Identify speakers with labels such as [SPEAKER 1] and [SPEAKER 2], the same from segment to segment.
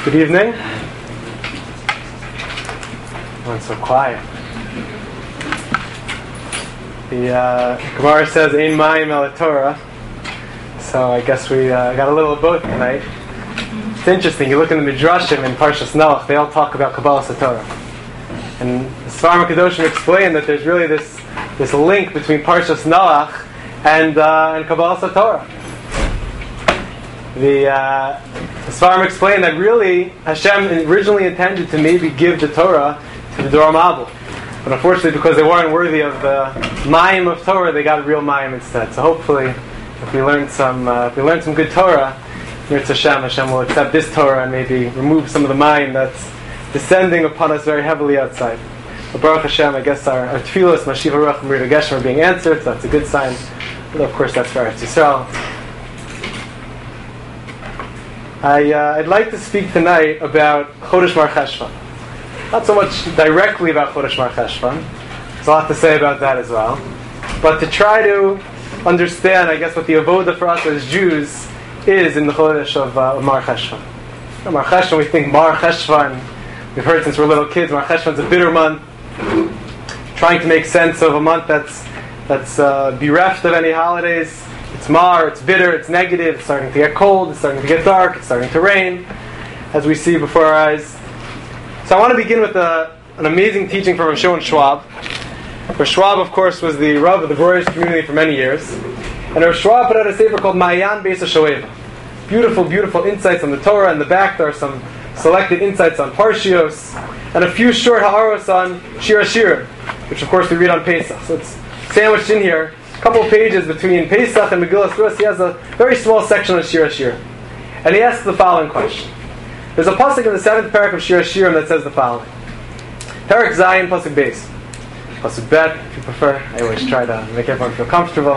[SPEAKER 1] Good evening. Everyone's so quiet. The Gemara says, "Ein mayim el Torah." So I guess we got a little of both tonight. It's interesting. You look in the Midrashim in Parshas Noach; they all talk about Kabbalas Torah, and the Sfarim Kedoshim explain that there's really this link between Parshas Noach and Kabbalas Torah. The Sfarim explain that really Hashem originally intended to maybe give the Torah to the Dor Mabul, but unfortunately, because they weren't worthy of the Mayim of Torah, they got a real Mayim instead. So hopefully, if we learn some good Torah, Hashem will accept this Torah and maybe remove some of the Mayim that's descending upon us very heavily outside. But Baruch Hashem, I guess our tefillos, Mashiach Ruach and Merida Geshem are being answered, so that's a good sign. But of course, that's for Eretz Yisrael. I'd like to speak tonight about Chodesh Mar Cheshvan. Not so much directly about Chodesh Mar Cheshvan. There's a lot to say about that as well. But to try to understand, I guess, what the avoda for us as Jews is in the Chodesh of Mar Cheshvan. Mar Cheshvan, we think Mar Cheshvan, we've heard since we're little kids, Mar Cheshvan's a bitter month. Trying to make sense of a month that's bereft of any holidays. It's mar, it's bitter, it's negative, it's starting to get cold, it's starting to get dark, it's starting to rain, as we see before our eyes. So I want to begin with an amazing teaching from Rav Shimon Schwab. Rav Schwab, of course, was the Rav of the Breuerish community for many years. And Rav Schwab put out a sefer called Ma'ayan Beis HaShoeva. Beautiful, beautiful insights on the Torah. In the back there are some selected insights on Parshios, and a few short ha'aros on Shir HaShirim, which of course we read on Pesach. So it's sandwiched in here. Couple of pages between Pesach and Megillas Rus, he has a very small section on Shir HaShirim. And he asks the following question. There's a pasuk in the 7th parak of Shir HaShirim that says the following. Parak Zayin, pasuk Beis. Pasuk Bet, if you prefer. I always try to make everyone feel comfortable.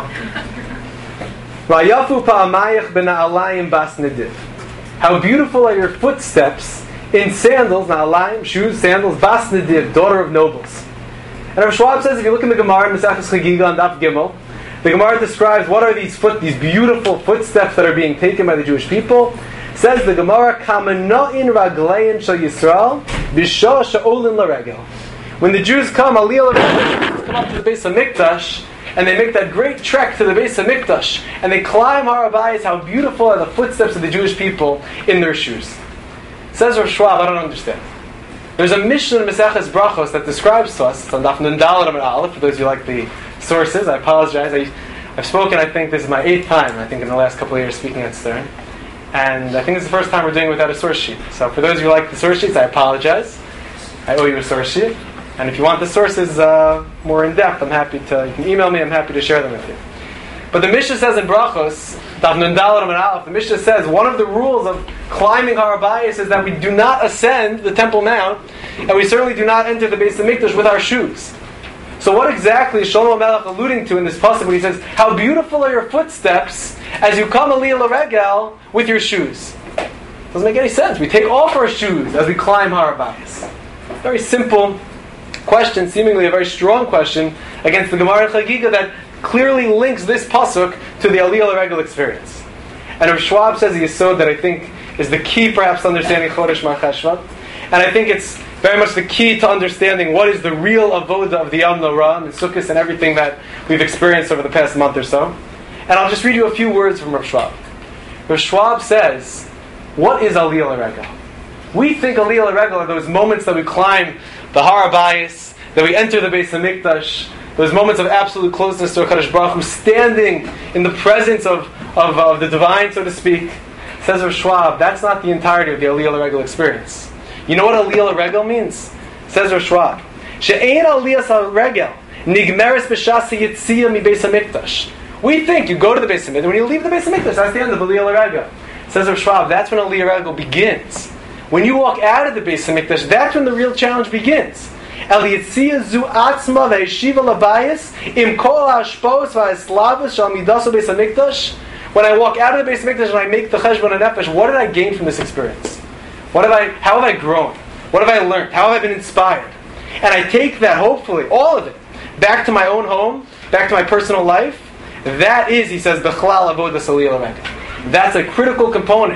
[SPEAKER 1] Vayafu pa'amayach bena'alayim bas nediv. How beautiful are your footsteps in sandals, na'alayim, shoes, sandals, bas nediv, daughter of nobles. And Rav Schwab says, if you look in the Gemara in Maseches Chagiga on Daf Gimel, the Gemara describes what are these beautiful footsteps that are being taken by the Jewish people. Says the Gemara, Kamano'in raglein shel Yisrael, b'shoah she'olin laregel. When the Jews come, Aliyah L'regel, come up to the Beis HaMikdash, and they make that great trek to the Beis HaMikdash, and they climb Har HaBayis. How beautiful are the footsteps of the Jewish people in their shoes. Says Rav Schwab, I don't understand. There's a Mishnah in Maseches Brachos that describes to us, it's on Daf Nun Daled Amud Aleph, for those of you who like the sources. I apologize. I've spoken, I think this is my 8th time, I think in the last couple of years speaking at Stern. And I think this is the first time we're doing it without a source sheet. So for those of you who like the source sheets, I apologize. I owe you a source sheet. And if you want the sources more in depth, you can email me, I'm happy to share them with you. But the Mishnah says in Brachos, Daf Nun Daled Amud Aleph, the Mishnah says one of the rules of climbing Har HaBayis is that we do not ascend the Temple Mount, and we certainly do not enter the Beis HaMikdash with our shoes. So what exactly is Shlomo Melech alluding to in this pasuk when he says, how beautiful are your footsteps as you come Aliyah L'regel with your shoes? Doesn't make any sense. We take off our shoes as we climb Har HaBayis. Very simple question, seemingly a very strong question against the Gemara in Chagiga that clearly links this pasuk to the Aliyah L'regel experience. And Rav Schwab says the yesod that I think is the key perhaps to understanding Chodesh Mar Cheshvan. And I think it's very much the key to understanding what is the real avoda of the Yom Norah and Sukkot and everything that we've experienced over the past month or so. And I'll just read you a few words from Rav Schwab. Rav Schwab says, what is Aliyah L'regel? We think Aliyah L'regel are those moments that we climb the Har HaBayis, that we enter the Beis HaMikdash, those moments of absolute closeness to HaKadosh Baruch Hu, standing in the presence of the divine, so to speak. Says Rav Schwab, that's not the entirety of the Aliyah L'regel experience. You know what Aliyah L'regel means? Says Rav Schwab, She'ein Aliyah L'regel nigmeres b'shas yitziyah mi Beis HaMikdash. We think you go to the Beis HaMikdash, when you leave the Beis HaMikdash, that's the end of Aliyah L'regel. Says Rav Schwab, that's when Aliyah L'regel begins. When you walk out of the Beis HaMikdash, that's when the real challenge begins. El yitziyah zu atzma ve'yeshiva l'bayis im kol ha'ashpos va'eslavos shal midaso Beis HaMikdash. When I walk out of the Beis HaMikdash and I make the cheshbon nefesh, what did I gain from this experience? How have I grown? What have I learned? How have I been inspired? And I take that, hopefully, all of it, back to my own home, back to my personal life. That is, he says, Bechlal Avodas Aliyah L'regel. That's a critical component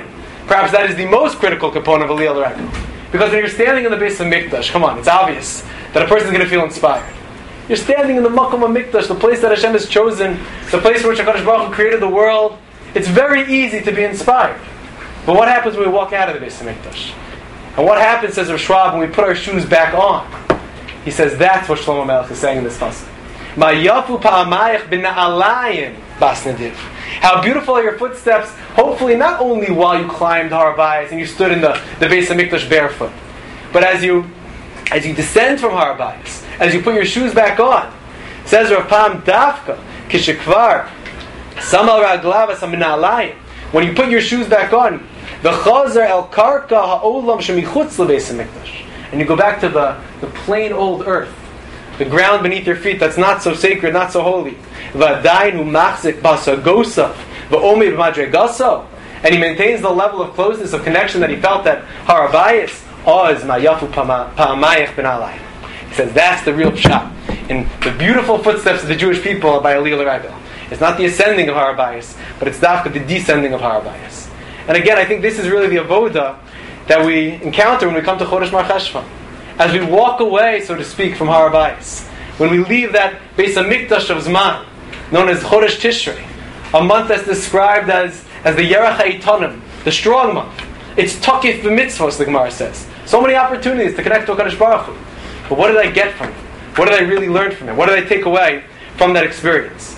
[SPEAKER 1] Perhaps that is the most critical component of Aliyah L'Regel. Because when you're standing in the base of Mikdash, come on, it's obvious that a person is going to feel inspired. You're standing in the Makom of Mikdash, the place that Hashem has chosen, the place in which HaKadosh Baruch Hu created the world. It's very easy to be inspired. But what happens when we walk out of the base of Mikdash? And what happens, says Rav Schwab, when we put our shoes back on? He says that's what Shlomo Melech is saying in this pasuk. Ma yafu pa'amayich b'na'alayim bas nediv. How beautiful are your footsteps, hopefully not only while you climbed Har Bayis and you stood in the base of Mikdash barefoot, but as you descend from Har Bayis, as you put your shoes back on. Says Rav Pam Dafka, Kishikvar, Samal Raglav Samina'alayim. When you put your shoes back on, the Chazer El Karka Ha'olam Shemichutz Lebeis HaMikdash, and you go back to the plain old earth, the ground beneath your feet that's not so sacred, not so holy. V'adainu machzik basagosa v'omei b'madregaso, and he maintains the level of closeness, of connection that he felt at Har Bayis. Oz ma'yafu pa'amayich b'na'alayim. He says that's the real pshat in the beautiful footsteps of the Jewish people by Aliyah L'Regel. It's not the ascending of Har Bayis, but it's dafka the descending of Har Bayis. And again, I think this is really the avoda that we encounter when we come to Chodesh Mar Cheshvan. As we walk away, so to speak, from Har Bayis, when we leave that Beis HaMikdash of Zman, known as Chodesh Tishrei, a month that's described as the Yerach HaEitonim, the strong month. It's Tokif B'mitzvos, the Gemara says. So many opportunities to connect to HaKadosh Baruch Hu. But what did I get from it? What did I really learn from it? What did I take away from that experience?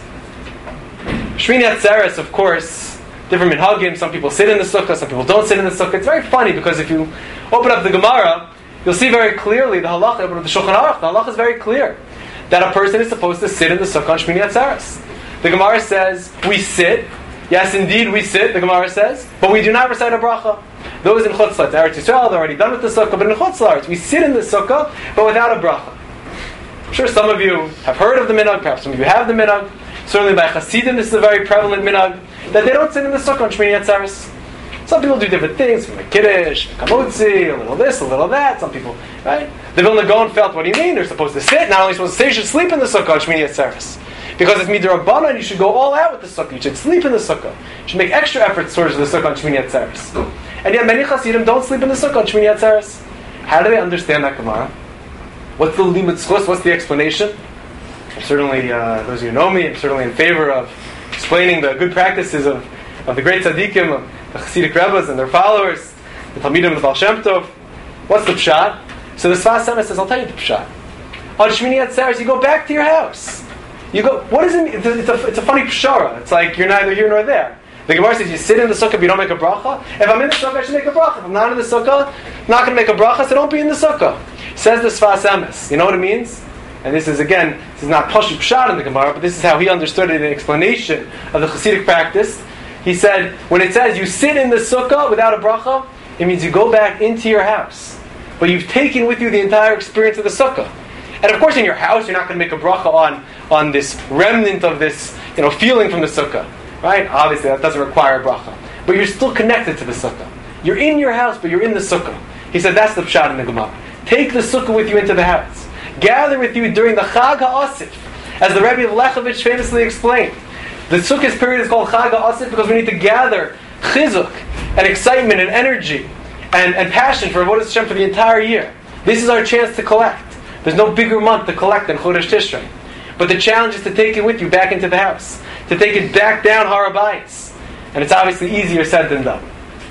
[SPEAKER 1] Shmini Atzeres, of course, different minhagim. Some people sit in the sukkah, some people don't sit in the sukkah. It's very funny because if you open up the Gemara, you'll see very clearly the halacha, open up the Shulchan Aruch, the halacha is very clear that a person is supposed to sit in the sukkah on Shmini Atzeres. The Gemara says, we sit. Yes, indeed, we sit, the Gemara says, but we do not recite a bracha. Those in Chutz La'aretz, Eretz Yisrael, they're already done with the sukkah, but in Chutz La'aretz, we sit in the sukkah, but without a bracha. I'm sure some of you have heard of the minhag, perhaps some of you have the minhag. Certainly by Hasidim, this is a very prevalent minhag, that they don't sit in the sukkah on Shmini Atzeres. Some people do different things, from a kiddush, kamotzi, a little this, a little that, some people, right? The Vilna Gaon felt, what do you mean? They're supposed to sit, not only supposed to sit, you should sleep in the sukkah on Shmini Atzeres. Because it's midrabanan, and you should go all out with the sukkah. You should sleep in the sukkah. You should make extra efforts towards the sukkah on Shmini Atzeres. And yet many Hasidim don't sleep in the sukkah on Shmini Atzeres. How do they understand that Gemara? What's the limud schus? What's the explanation? I'm certainly, those of you who know me, I'm certainly in favor of explaining the good practices of the great tzaddikim, of the Hasidic Rebbes and their followers, the Talmidim of the Baal Shem Tov. What's the pshat? So the Sfas Emes says, I'll tell you the pshat. On Shmini Atzeres, you go back to your house. You go, what does it mean? It's a funny pshara. It's like you're neither here nor there. The Gemara says you sit in the sukkah but you don't make a bracha. If I'm in the sukkah, I should make a bracha. If I'm not in the sukkah, I'm not going to make a bracha, so don't be in the sukkah. Says the Sfas Emes. You know what it means? And this is not Pashut Pshat in the Gemara, but this is how he understood it in explanation of the Hasidic practice. He said, when it says you sit in the sukkah without a bracha, it means you go back into your house. But you've taken with you the entire experience of the sukkah. And of course in your house, you're not going to make a bracha on this remnant of this feeling from the sukkah. Right? Obviously that doesn't require a bracha. But you're still connected to the sukkah. You're in your house, but you're in the sukkah. He said that's the pshat in the Gemara. Take the sukkah with you into the house. Gather with you during the Chag HaAsif. As the Rebbe of Lechowitz famously explained. The sukkah's period is called Chag HaAsif because we need to gather chizuk and excitement and energy and passion for Avodas Hashem for the entire year. This is our chance to collect. There's no bigger month to collect than Chodesh Tishrei. But the challenge is to take it with you back into the house. To take it back down Har Bayis. And it's obviously easier said than done.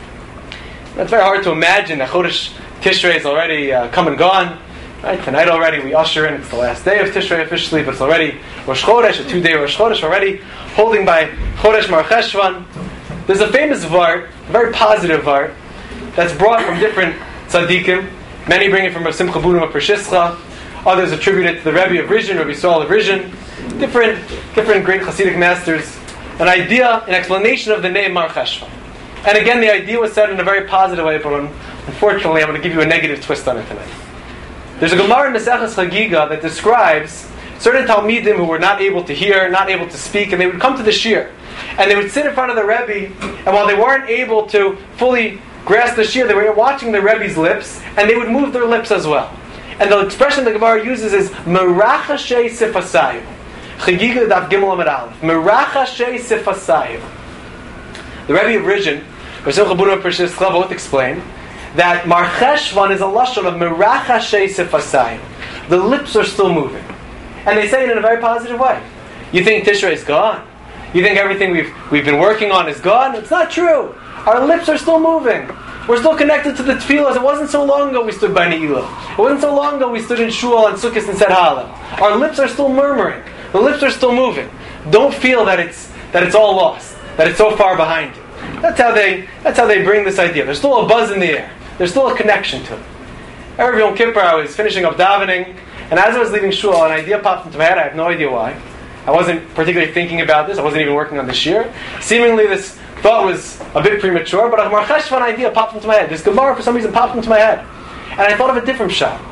[SPEAKER 1] It's very hard to imagine that Chodesh Tishrei is already come and gone. Right? Tonight already we usher in, it's the last day of Tishrei officially, but it's already Rosh Chodesh, a 2-day Rosh Chodesh already, holding by Chodesh Mar Cheshvan. There's a famous vart, a very positive vart, that's brought from different tzaddikim. Many bring it from Rav Simcha Bunim of Pershischa. Others attribute it to the Rebbe of Rizhin, Rabbi Yisrael of Rizhin. Different great Hasidic masters. An idea, an explanation of the name Mar Cheshvan. And again, the idea was said in a very positive way, but unfortunately, I'm going to give you a negative twist on it tonight. There's a Gemara in Maseches Chagiga that describes certain Talmidim who were not able to hear, not able to speak, and they would come to the shir, and they would sit in front of the Rebbe, and while they weren't able to fully grasp the shir, they were watching the Rebbe's lips, and they would move their lips as well. And the expression the Gemara uses is Merachashe Sifasayu. Chagiga Daf Gimel Amud Aleph. Merachashe Sifasayu. The Rebbe of Rizhin Rav Simcha Bunim and Parshas Chla both explain that Mar Cheshvan is a lashon of Merach Hashay Sifasayim. The lips are still moving. And they say it in a very positive way. You think Tishrei is gone? You think everything we've been working on is gone? It's not true. Our lips are still moving. We're still connected to the tefillas. It wasn't so long ago we stood by Ne'ilah. It wasn't so long ago we stood in Shul and Sukkot and said Hallel. Our lips are still murmuring. The lips are still moving. Don't feel that it's all lost, that it's so far behind you. That's how they bring this idea. There's still a buzz in the air. There's still a connection to it. Erev Yom Kippur, I was finishing up davening, and as I was leaving Shul, an idea popped into my head. I have no idea why. I wasn't particularly thinking about this. I wasn't even working on this year. Seemingly, this thought was a bit premature, but a Mar Cheshvan idea popped into my head. This Gemara, for some reason, popped into my head. And I thought of a different shot.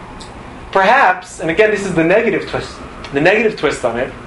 [SPEAKER 1] Perhaps, and again, this is the negative twist on it,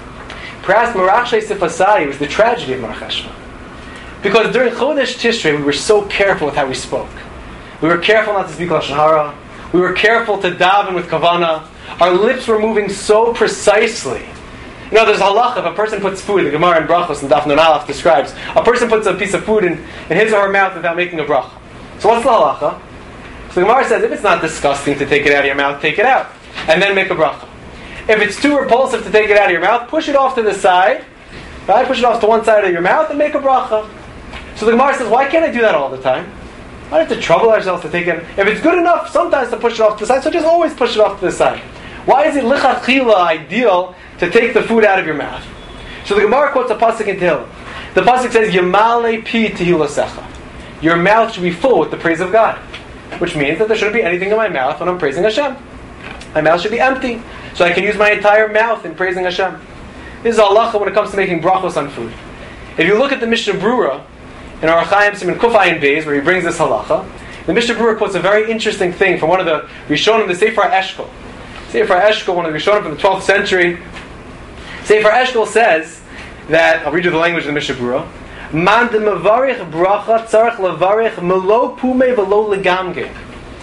[SPEAKER 1] perhaps Merach Shei Sifasai was the tragedy of Mar Cheshvan. Because during Chodesh Tishrei, we were so careful with how we spoke. We were careful not to speak Lashon Hara. We were careful to daven with Kavana. Our lips were moving so precisely. You know, there's a halacha, if a person puts food, the Gemara in Brachos and Daf Nun Aleph describes, a person puts a piece of food in his or her mouth without making a bracha. So what's the halacha? So the Gemara says, if it's not disgusting to take it out of your mouth, take it out, and then make a bracha. If it's too repulsive to take it out of your mouth, push it off to the side, right? Push it off to one side of your mouth and make a bracha. So the Gemara says, why can't I do that all the time? Why do we have to trouble ourselves to take it? If it's good enough sometimes to push it off to the side, so just always push it off to the side. Why is it lichatchila ideal to take the food out of your mouth? So the Gemara quotes a pasuk in Tehillim. The pasuk says, Yamale pi tehilasecha. Your mouth should be full with the praise of God. Which means that there shouldn't be anything in my mouth when I'm praising Hashem. My mouth should be empty, so I can use my entire mouth in praising Hashem. This is halacha when it comes to making brachos on food. If you look at the Mishnah Brura, in our Chaim Siman Kuf Ayin Beis, where he brings this halacha, the Mishnah Brura quotes a very interesting thing from one of the Rishonim, the Sefer Eshkol. Sefer Eshkol, one of the Rishonim from the 12th century. Sefer Eshkol says that, I'll read you the language of the Mishnah Brura, Man de mevarich bracha tzarech levarich melo pume velo legamge.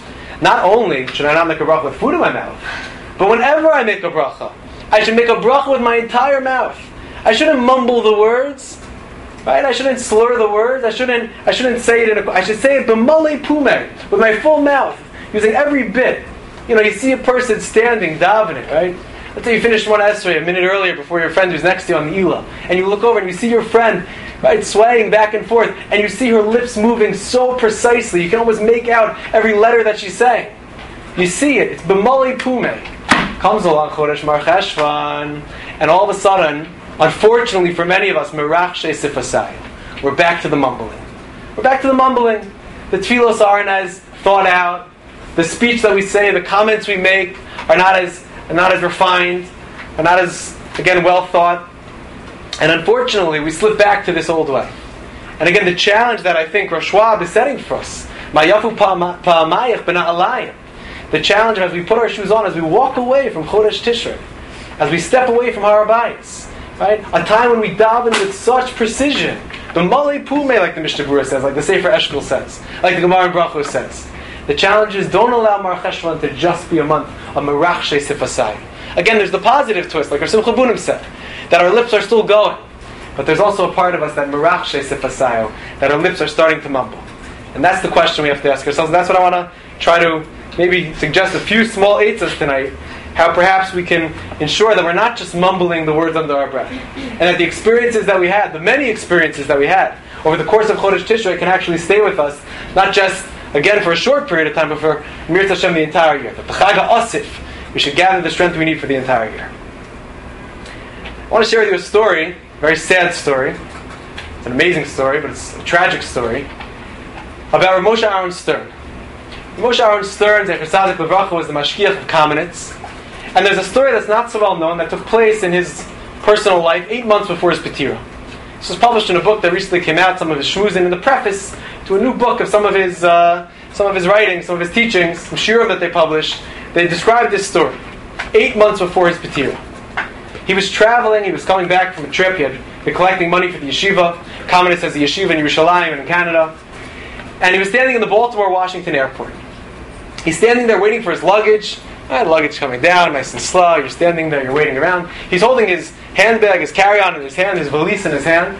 [SPEAKER 1] Not only should I not make a bracha with food in my mouth, but whenever I make a bracha, I should make a bracha with my entire mouth. I shouldn't mumble the words. Right? I shouldn't slur the words. I shouldn't say it I should say it b'malei pume, with my full mouth, using every bit. You know, you see a person standing, davening, right? Let's say you finished one esrei a minute earlier before your friend who's next to you on the Ilah, and you look over and you see your friend, right, swaying back and forth, and you see her lips moving so precisely, you can almost make out every letter that she's saying. You see it. It's b'malei pume. Comes along Chodesh Mar Cheshvan, and all of a sudden, unfortunately for many of us, Merach Shei Sifasai. We're back to the mumbling. We're back to the mumbling. The tefillos aren't as thought out. The speech that we say, the comments we make are not as refined, are not as, again, well thought. And unfortunately, we slip back to this old way. And again, the challenge that I think Rosh Schwab is setting for us, Mayafu pa'amayich b'na'alayim. The challenge as we put our shoes on, as we walk away from Chodesh Tishrei, as we step away from Har Habayis, right? A time when we daven with such precision. The Malei Pume, like the Mishnah Brura says, like the Sefer Eshkol says, like the Gemara in Brachos says. The challenge is, don't allow Mar Cheshvan to just be a month of Merach Shei Sifasai. Again, there's the positive twist, like Rav Simcha Bunim said, that our lips are still going. But there's also a part of us that Merach Shei Sifasai, that our lips are starting to mumble. And that's the question we have to ask ourselves. And that's what I want to try to maybe suggest a few small eitzos tonight, how perhaps we can ensure that we're not just mumbling the words under our breath, and that the experiences that we had, the many experiences that we had over the course of Chodesh Tishrei can actually stay with us, not just, again, for a short period of time, but for Mir Hashem the entire year. That the Chag HaOsif, we should gather the strength we need for the entire year. I want to share with you a story, a very sad story. It's an amazing story, but it's a tragic story, about Rav Moshe Aaron Stern. Moshe Aaron Stern, Zecher Tzadik Levracha, was the Mashgiach of Kamenetz. And there's a story that's not so well known that took place in his personal life 8 months before his Petira. This was published in a book that recently came out, some of his shmuzin, in the preface to a new book of some of his writings, some of his teachings, some shiurim that they published. They described this story 8 months before his Petira. He was traveling, he was coming back from a trip, he had been collecting money for the yeshiva. Kamenetz has a yeshiva in Yerushalayim and in Canada. And he was standing in the Baltimore-Washington airport. He's standing there waiting for his luggage. Luggage coming down, nice and slow. You're standing there, you're waiting around. He's holding his handbag, his carry-on in his hand, his valise in his hand.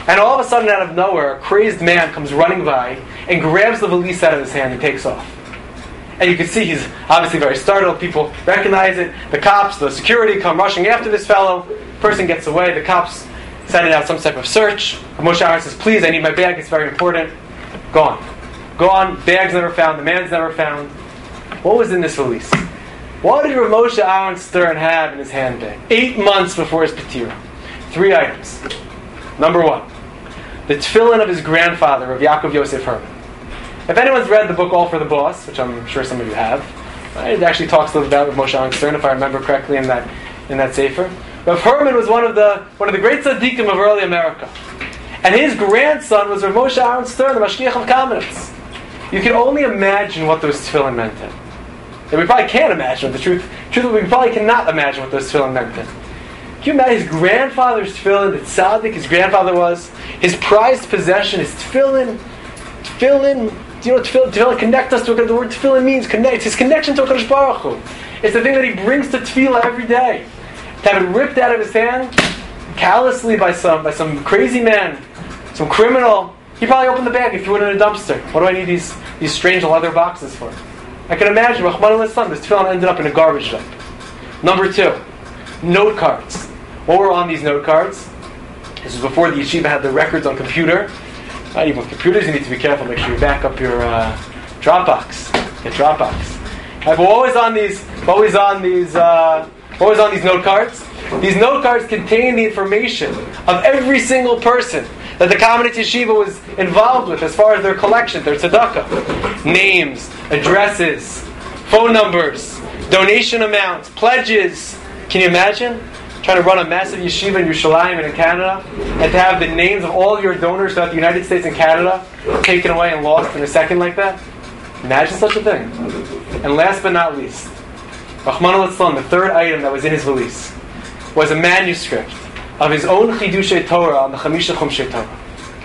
[SPEAKER 1] And all of a sudden, out of nowhere, a crazed man comes running by and grabs the valise out of his hand and takes off. And you can see he's obviously very startled. People recognize it. The cops, the security come rushing after this fellow. Person gets away. The cops sending out some type of search. Moshe Aaron says, please, I need my bag. It's very important. Gone. Gone. Bag's never found. The man's never found. What was in this valise? What did Rav Moshe Aaron Stern have in his handbag? 8 months before his Petira. 3 items. Number 1. The tefillin of his grandfather, Rav Yaakov Yosef Herman. If anyone's read the book All for the Boss, which I'm sure some of you have, it actually talks a little about Rav Moshe Aaron Stern, if I remember correctly, in that sefer. Rav Herman was one of the great tzaddikim of early America, and his grandson was Rav Moshe Aaron Stern, the Mashgiach of Kamenetz. You can only imagine what those tefillin meant to him. And we probably can't imagine the truth. Truthfully, we probably cannot imagine what those tefillin meant to him. Can you imagine his grandfather's tefillin, the tzaddik his grandfather was, his prized possession, his tefillin. Do you know what tefillin connect us to? The word tefillin means connect. It's his connection to HaKadosh Baruch Hu. It's the thing that he brings to tefillah every day. To have it ripped out of his hand, callously by some crazy man, some criminal. He probably opened the bag and threw it in a dumpster. What do I need these strange leather boxes for? I can imagine, Rachmana litzlan, this tefillin ended up in a garbage dump. Number 2, note cards. What were on these note cards? This was before the yeshiva had the records on computer. Not even with computers, you need to be careful. Make sure you back up your Dropbox. Get Dropbox. But what was on these note cards? These note cards contain the information of every single person that the Kamenetz Yeshiva was involved with as far as their collection, their tzedakah. Names, addresses, phone numbers, donation amounts, pledges. Can you imagine? Trying to run a massive yeshiva in Yerushalayim and in Canada, and to have the names of all of your donors throughout the United States and Canada taken away and lost in a second like that? Imagine such a thing. And last but not least, Rachmana litzlan, the third item that was in his valise, was a manuscript of his own Chidushay Torah on the Chamisha Chumshei Torah.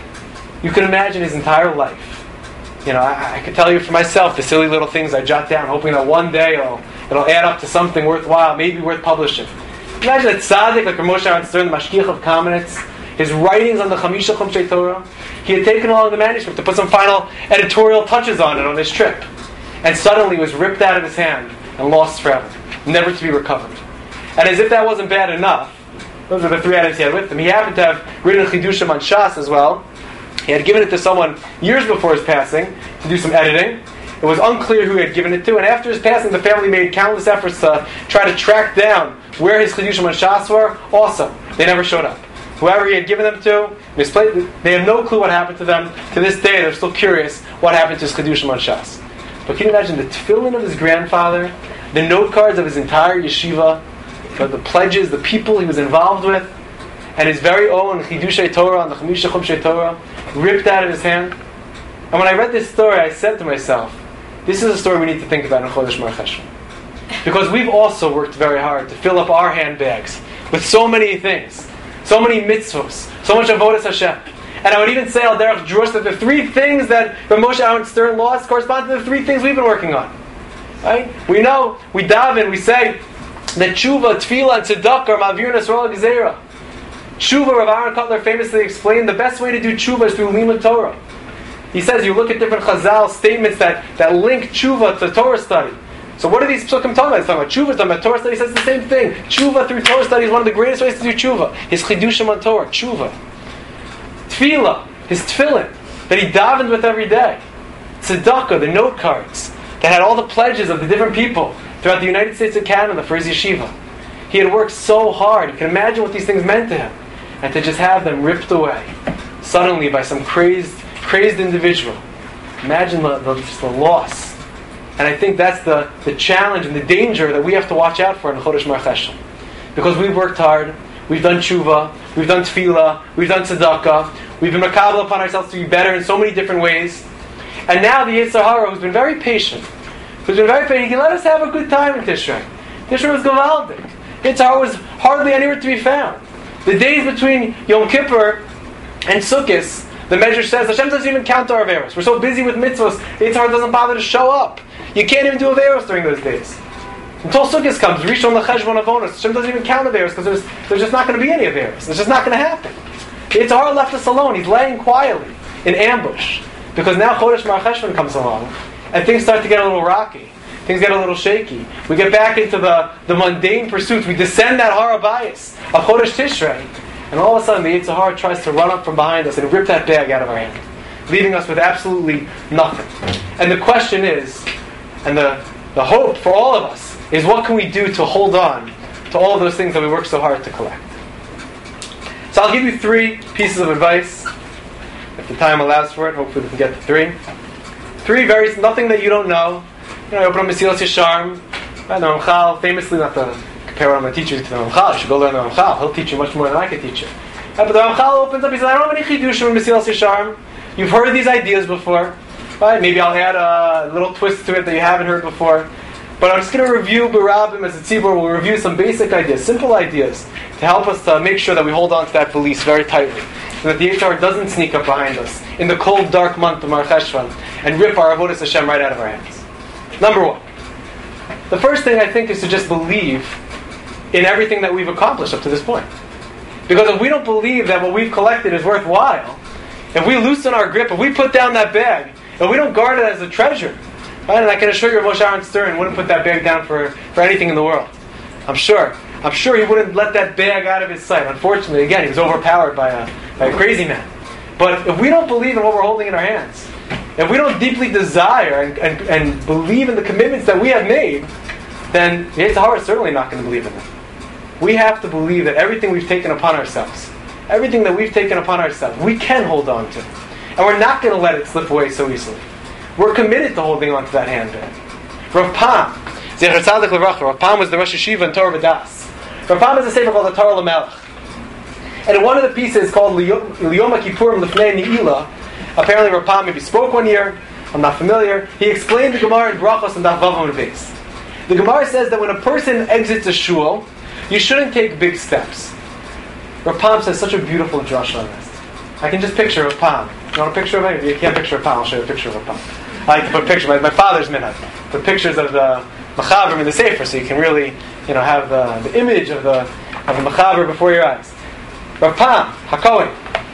[SPEAKER 1] You can imagine his entire life. You know, I could tell you for myself the silly little things I jot down, hoping that one day it'll add up to something worthwhile, maybe worth publishing. Imagine a tzaddik like Rav Moshe Aaron Stern, the Mashgiach of Kamenetz, his writings on the Chamisha Chumshei Torah. He had taken along the manuscript to put some final editorial touches on it on his trip. And suddenly it was ripped out of his hand and lost forever, never to be recovered. And as if that wasn't bad enough, those were the 3 items he had with him. He happened to have written Chidushim on Shas as well. He had given it to someone years before his passing to do some editing. It was unclear who he had given it to, and after his passing, the family made countless efforts to try to track down where his Chidushim on Shas were. Also, they never showed up. Whoever he had given them to, misplaced. They have no clue what happened to them. To this day, they're still curious what happened to his Chidushim on Shas. But can you imagine the tefillin of his grandfather, the note cards of his entire yeshiva, the pledges, the people he was involved with, and his very own Chidushay Torah on the Chamisha Chumshei Torah, ripped out of his hand? And when I read this story, I said to myself, this is a story we need to think about in Chodesh Mar Cheshvan. Because we've also worked very hard to fill up our handbags with so many things, so many mitzvahs, so much avodas Hashem. And I would even say al derech drush that the 3 things that Rav Moshe Aaron Stern lost correspond to the 3 things we've been working on. Right? We know, we daven, we say that tshuva, tefillah, and tzedakah are ma'avir Yisrael gezerah. Tshuva, Rav Aaron Kotler famously explained, the best way to do tshuva is through limud Torah. He says you look at different Chazal statements that link tshuva to Torah study. So what are these psukim talking about? He's talking about tshuva, talking about Torah study. He says the same thing. Tshuva through Torah study is one of the greatest ways to do tshuva. His chidushim on Torah, tshuva. Tefillah, his tefillin, that he davened with every day. Tzedakah, the note cards, that had all the pledges of the different people throughout the United States and Canada for his yeshiva. He had worked so hard. You can imagine what these things meant to him. And to just have them ripped away suddenly by some crazed individual. Imagine just the loss. And I think that's the challenge and the danger that we have to watch out for in Chodesh Mar Cheshvan. Because we've worked hard, we've done tshuva, we've done tefillah, we've done tzedakah, we've been makabel upon ourselves to be better in so many different ways. And now the Yetzer Hara, who's been very patient, he can let us have a good time in Tishrei. Tishrei was gavaldik. Yetzer Hara was hardly anywhere to be found. The days between Yom Kippur and Sukkot, the measure says Hashem doesn't even count our averos. We're so busy with mitzvahs, the Yetzer Hara doesn't bother to show up. You can't even do averos during those days. Until Sukkot comes, Rishon l'cheshbon avonos, Hashem doesn't even count averos because there's just not going to be any averos. It's just not going to happen. The Yetzer Hara left us alone. He's laying quietly in ambush. Because now Chodesh Mar Cheshvan comes along, and things start to get a little rocky. Things get a little shaky. We get back into the mundane pursuits. We descend that Har Abayis of Chodesh Tishrei. And all of a sudden the Yetzer Hara tries to run up from behind us and rip that bag out of our hand, leaving us with absolutely nothing. And the question is, and the hope for all of us, is what can we do to hold on to all of those things that we work so hard to collect? So I'll give you 3 pieces of advice, if the time allows for it. Hopefully we can get to 3. 3 nothing that you don't know. I open up Mesilas Yesharim, the Ramchal, famously, not to compare what I'm going to teach you to the Ramchal, you should go learn the Ramchal. He'll teach you much more than I can teach you. But the Ramchal opens up, he says, I don't have any chidushim in Mesilas Yesharim. You've heard these ideas before. Right? Maybe I'll add a little twist to it that you haven't heard before. But I'm just going to review Barabim as a tzibur. We'll review some basic ideas, simple ideas, to help us to make sure that we hold on to that valise very tightly, so that the Yetzer Hara doesn't sneak up behind us in the cold, dark month of Mar Cheshvan and rip our Avodas Hashem right out of our hands. Number 1. The first thing I think is to just believe in everything that we've accomplished up to this point. Because if we don't believe that what we've collected is worthwhile, if we loosen our grip, if we put down that bag, if we don't guard it as a treasure, right? And I can assure you Moshe Aaron Stern wouldn't put that bag down for anything in the world. I'm sure he wouldn't let that bag out of his sight. Unfortunately, again, he was overpowered by a crazy man. But if we don't believe in what we're holding in our hands, if we don't deeply desire and believe in the commitments that we have made, then the Yetzer Hara is certainly not going to believe in them. We have to believe that everything we've taken upon ourselves, we can hold on to. And we're not going to let it slip away so easily. We're committed to holding on to that handbag. Rav Pam, Zecher Tzadik L'Vracha, Rav Pam was the Rosh Yeshiva in Torah V'das. Rav Pam has a sefer called the Torah L'Melech. And in one of the pieces called Liyom HaKippurim L'Fnei Ni'ila, apparently Rav Pam maybe spoke one year, I'm not familiar, he explained the Gemara in Brachos and Daf Vav Amud Beis. The Gemara says that when a person exits a shul, you shouldn't take big steps. Rav Pam says such a beautiful drush on this. I can just picture Rav Pam. You want a picture of him? If you can't picture Rav Pam, I'll show you a picture of Rav Pam. I like to put pictures. My father's minhag. Put pictures of the Mechaber in the Sefer, so you can really, have the image of the Mechaber before your eyes. Rav Pam, HaKohen.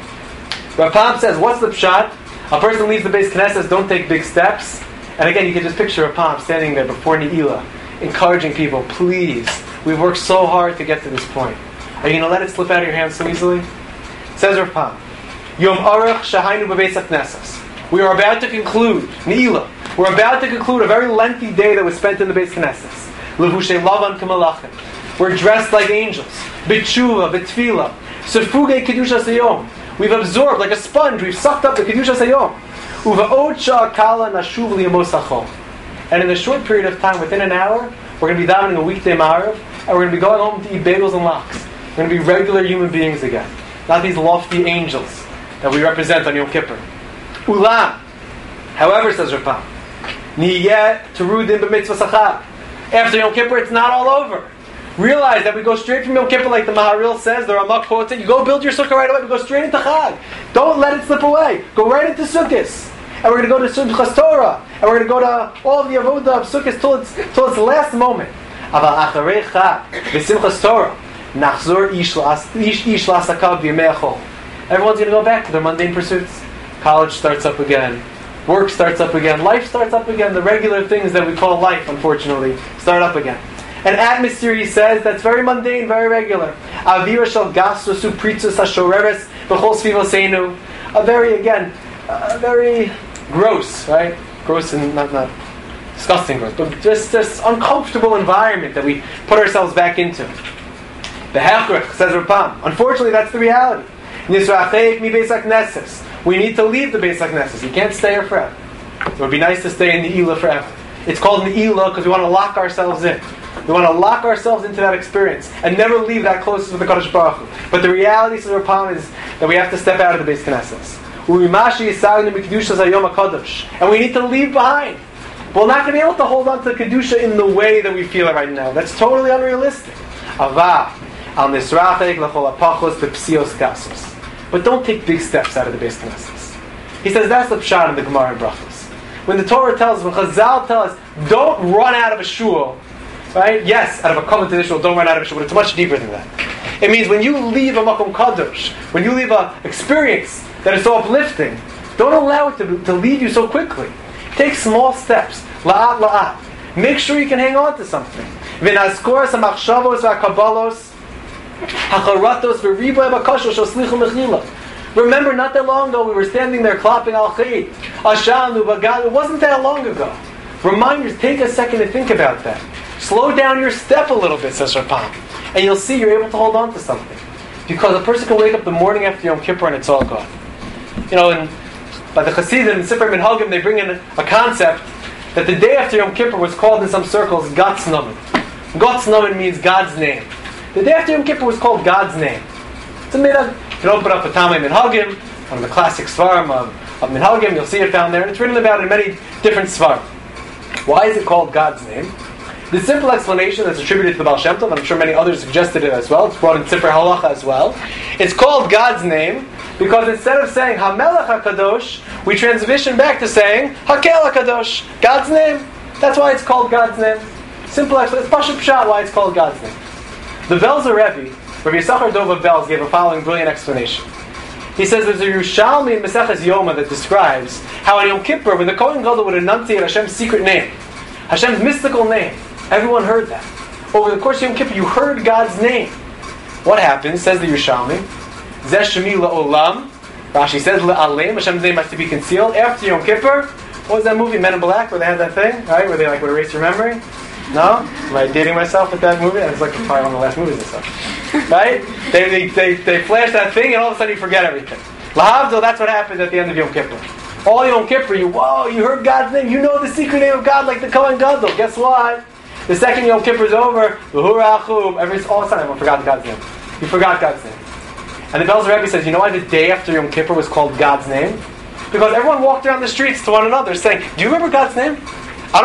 [SPEAKER 1] Rav Pam says, what's the pshat? A person leaves the Beis Knesset, don't take big steps. And again, you can just picture Rav Pam standing there before Ne'ilah, encouraging people, please, we've worked so hard to get to this point. Are you going to let it slip out of your hands so easily? Says Rav Pam, Yom Aruch Shahaynu B'Beis HaKnesses. We are about to conclude, Ne'ilah, we're about to conclude a very lengthy day that was spent in the Beis Knesses. Levushay Lavan Kamalachim. We're dressed like angels. B'tshuva, b'tfila. Sefugei Kedushas Hayom. We've absorbed, like a sponge, we've sucked up the Kedushas Hayom. Uva'od Sha'akala Nashuv Liyamos HaChol. And in a short period of time, within an hour, we're going to be davening a weekday Ma'ariv, and we're going to be going home to eat bagels and lox. We're going to be regular human beings again. Not these lofty angels that we represent on Yom Kippur. Ulam. However, says Rav Pam, Niyeh Terudim B'mitzvah Sachar. After Yom Kippur, it's not all over. Realize that we go straight from Yom Kippur, like the Maharil says, the Ramah quotes it, you go build your sukkah right away, we go straight into Chag. Don't let it slip away. Go right into Sukkot. And we're going to go to Simchas Torah. And we're going to go to all of the Avodah of Sukkot till its last moment. Aval Acharei Chag, V'Simchas Torah, Nachzor Ish L'Asakav V'Yemei Achol. Everyone's going to go back to their mundane pursuits. College starts up again. Work starts up again. Life starts up again. The regular things that we call life, unfortunately, start up again. An atmosphere, he says, that's very mundane, very regular. Avira shel gasrosu pritzus hashoreres b'chol svivoseinu. A very gross, right? Gross and not disgusting gross, but just this uncomfortable environment that we put ourselves back into. The hechrich, says Rav Pam. Unfortunately, that's the reality. Nisra'achayik mi Beis HaKnesses. We need to leave the Beis HaKnesses. You can't stay here forever. It would be nice to stay in the Ne'ilah forever. It's called Ne'ilah because we want to lock ourselves in. We want to lock ourselves into that experience and never leave that closest with the Kadosh Baruch Hu. But the reality, says Rav Pam, is that we have to step out of the Beis Knesses. And we need to leave behind. We're not going to be able to hold on to the Kedusha in the way that we feel it right now. That's totally unrealistic. But don't take big steps out of the Beis Knesses. He says that's the pshat in the Gemara in Brachos. When the Torah tells us, when Chazal tell us, don't run out of a shul, right? Yes, out of a covenant shul, don't run out of a shul, but it's much deeper than that. It means when you leave a Makom Kadosh, when you leave an experience that is so uplifting, don't allow it to leave you so quickly. Take small steps. La'at la'at. Make sure you can hang on to something. V'nazkor samachshavos v'akabalos hacharatos v'riboy b'kashos shoslichu mechila. Remember, not that long ago, we were standing there clapping al-chayit. Ashanu b'gad. It wasn't that long ago. Reminders, take a second to think about that. Slow down your step a little bit, says Rapam. And you'll see you're able to hold on to something. Because a person can wake up the morning after Yom Kippur and it's all gone. By the Hasidim, in Sefer Minhagim, they bring in a concept that the day after Yom Kippur was called in some circles God's Namen. God's Namen means God's name. The day after Yom Kippur was called God's name. It's a minhag. You can open up a Tamei Minhagim, one of the classic svarim of Minhagim, you'll see it found there, and it's written about in many different svarim. Why is it called God's name? The simple explanation that's attributed to the Baal Shem Tov, and I'm sure many others suggested it as well, it's brought in Tzipur Halacha as well. It's called God's name because instead of saying HaMelech HaKadosh, we transition back to saying HaKel HaKadosh, God's name. That's why it's called God's name. Simple explanation. It's Pashut Pshat why it's called God's name. The Belzer Rebbe, Rabbi Yisachar Dov of Belz, gave a following brilliant explanation. He says there's a Yerushalmi in Maseches Yoma that describes how on Yom Kippur, when the Kohen Gadol would enunciate Hashem's secret name, Hashem's mystical name, everyone heard that. Over the course of Yom Kippur, you heard God's name. What happens, says the Yerushalmi, Zeh Shemi La'olam, Rashi says La'alem, Hashem's name has to be concealed. After Yom Kippur, what was that movie, Men in Black, where they had that thing, right, where they would erase your memory? No? Am I dating myself with that movie? It's like probably one of the last movies and stuff. Right? They flash that thing and all of a sudden you forget everything. Lahavdil, that's what happens at the end of Yom Kippur. All Yom Kippur, you heard God's name. You know the secret name of God like the Kohen Gadol. Guess what? The second Yom Kippur is over, all of a sudden everyone forgot God's name. You forgot God's name. And the Belzer Rebbe says, you know why the day after Yom Kippur was called God's name? Because everyone walked around the streets to one another saying, do you remember God's name? I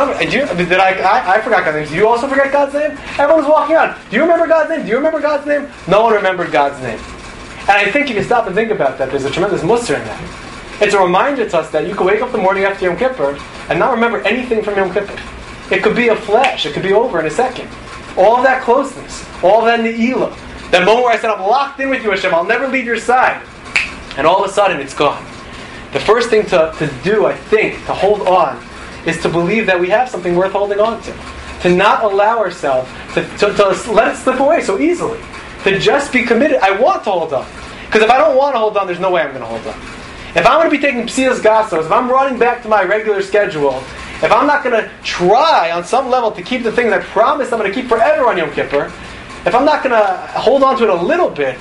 [SPEAKER 1] forgot God's name. Do you also forget God's name? Everyone was walking around. Do you remember God's name? Do you remember God's name? No one remembered God's name. And I think you can stop and think about that. There's a tremendous mussar in that. It's a reminder to us that you can wake up the morning after Yom Kippur and not remember anything from Yom Kippur. It could be a flash. It could be over in a second. All of that closeness, all of that ne'ilah, that moment where I said, I'm locked in with you, Hashem, I'll never leave your side. And all of a sudden, it's gone. The first thing to do, I think, to hold on, is to believe that we have something worth holding on to. To not allow ourselves to let it slip away so easily. To just be committed. I want to hold on. Because if I don't want to hold on, there's no way I'm going to hold on. If I'm going to be taking Psias Gasos, if I'm running back to my regular schedule, if I'm not going to try on some level to keep the things I promised I'm going to keep forever on Yom Kippur, if I'm not going to hold on to it a little bit,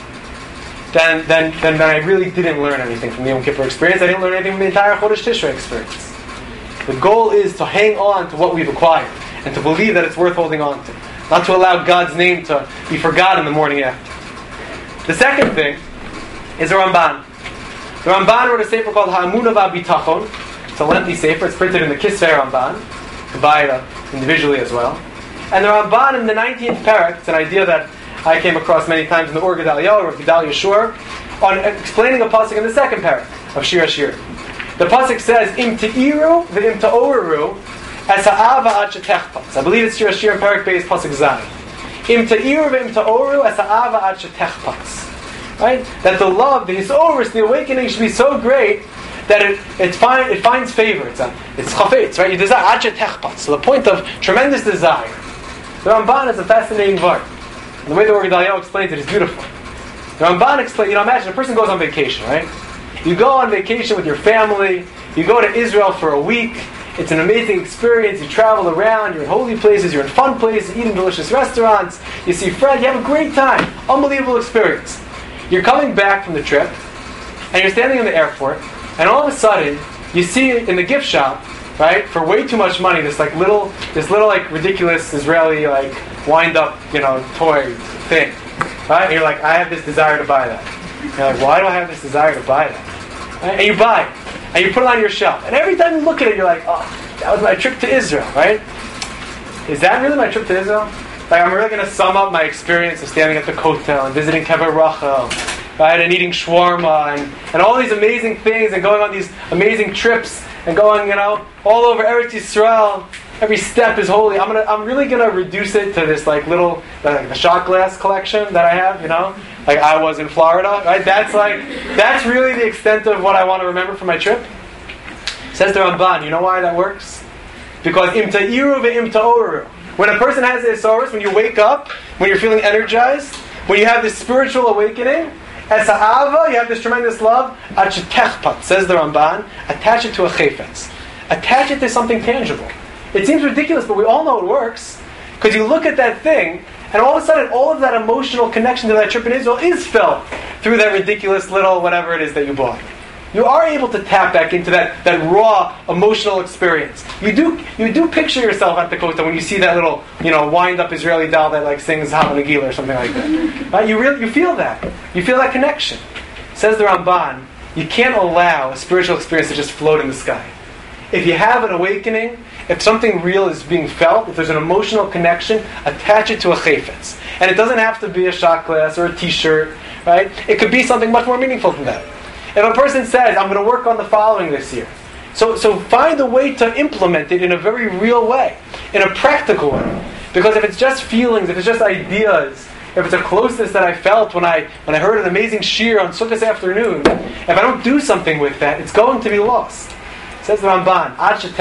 [SPEAKER 1] then I really didn't learn anything from the Yom Kippur experience. I didn't learn anything from the entire Chodesh Tishrei experience. The goal is to hang on to what we've acquired and to believe that it's worth holding on to. Not to allow God's name to be forgotten the morning after. The second thing is the Ramban. The Ramban wrote a sefer called Ha'amunah V'Bitachon. It's a lengthy sefer. It's printed in the Kisvei Ramban. You can buy it individually as well. And the Ramban in the 19th parak, it's an idea that I came across many times in the Or Gedalia or Gedalia Shur, on explaining a pasuk in the second parak of Shir HaShir. The pasuk says, "Im te'iru v'im ta'oreru es ha'ava ad shetechpatz." I believe it's Shir HaShir and Parak Beis pasuk Zayin. Im te'iru v'im ta'oreru es ha'ava ad shetechpatz. Right? That the love, the hisorus, the awakening should be so great that it finds favor. It's chafetz, right? You desire ad shetechpatz. So the point of tremendous desire. The Ramban is a fascinating vart. The way the Or Gedalia explains it is beautiful. The Ramban explains, imagine a person goes on vacation, right? You go on vacation with your family, you go to Israel for a week, it's an amazing experience, you travel around, you're in holy places, you're in fun places, eating delicious restaurants, you see friends, you have a great time, unbelievable experience. You're coming back from the trip, and you're standing in the airport, and all of a sudden, you see in the gift shop, right, for way too much money, this little ridiculous Israeli wind up, toy thing. Right? And you're like, I have this desire to buy that. You're like, why do I have this desire to buy that? Right? And you buy it. And you put it on your shelf. And every time you look at it, you're like, oh, that was my trip to Israel, right? Is that really my trip to Israel? I'm really going to sum up my experience of standing at the Kotel and visiting Kever Rachel, right? And eating shawarma and all these amazing things and going on these amazing trips and going, all over Eretz Yisrael. Every step is holy. I'm really gonna reduce it to this like little the shot glass collection that I have. Like I was in Florida, right? That's really the extent of what I want to remember from my trip. Says the Ramban. You know why that works? Because im ta'iru ve'im ta'oru. When a person has the Isoros, when you wake up, when you're feeling energized, when you have this spiritual awakening, as ha'ava, you have this tremendous love. Achetechpat, says the Ramban. Attach it to a chayfetz. Attach it to something tangible. It seems ridiculous, but we all know it works. Because you look at that thing, and all of a sudden, all of that emotional connection to that trip in Israel is felt through that ridiculous little whatever it is that you bought. You are able to tap back into that raw emotional experience. You do picture yourself at the Kota when you see that little, wind-up Israeli doll that like sings Hava Nagila or something like that. Right? You feel that. You feel that connection. Says the Ramban, you can't allow a spiritual experience to just float in the sky. If you have an awakening, if something real is being felt, if there's an emotional connection, attach it to a chayfetz. And it doesn't have to be a shot glass or a t-shirt, right? It could be something much more meaningful than that. If a person says, I'm going to work on the following this year, so find a way to implement it in a very real way, in a practical way. Because if it's just feelings, if it's just ideas, if it's a closeness that I felt when I heard an amazing shir on Sukkot afternoon, if I don't do something with that, it's going to be lost. Says the Ramban,